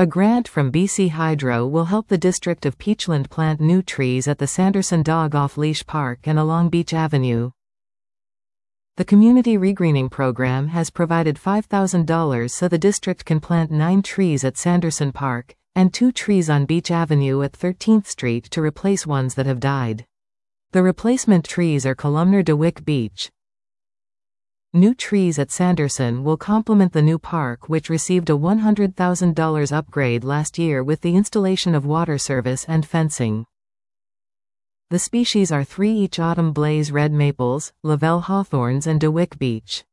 A grant from BC Hydro will help the district of Peachland plant new trees at the Sanderson Dog Off-Leash Park and along Beach Avenue. The Community Regreening Program has provided $5,000 so the district can plant 9 trees at Sanderson Park, and 2 trees on Beach Avenue at 13th Street to replace ones that have died. The replacement trees are columnar DeWick Beech. New trees at Sanderson will complement the new park, which received a $100,000 upgrade last year with the installation of water service and fencing. The species are 3 each: autumn blaze red maples, Lavelle hawthorns and DeWick Beech.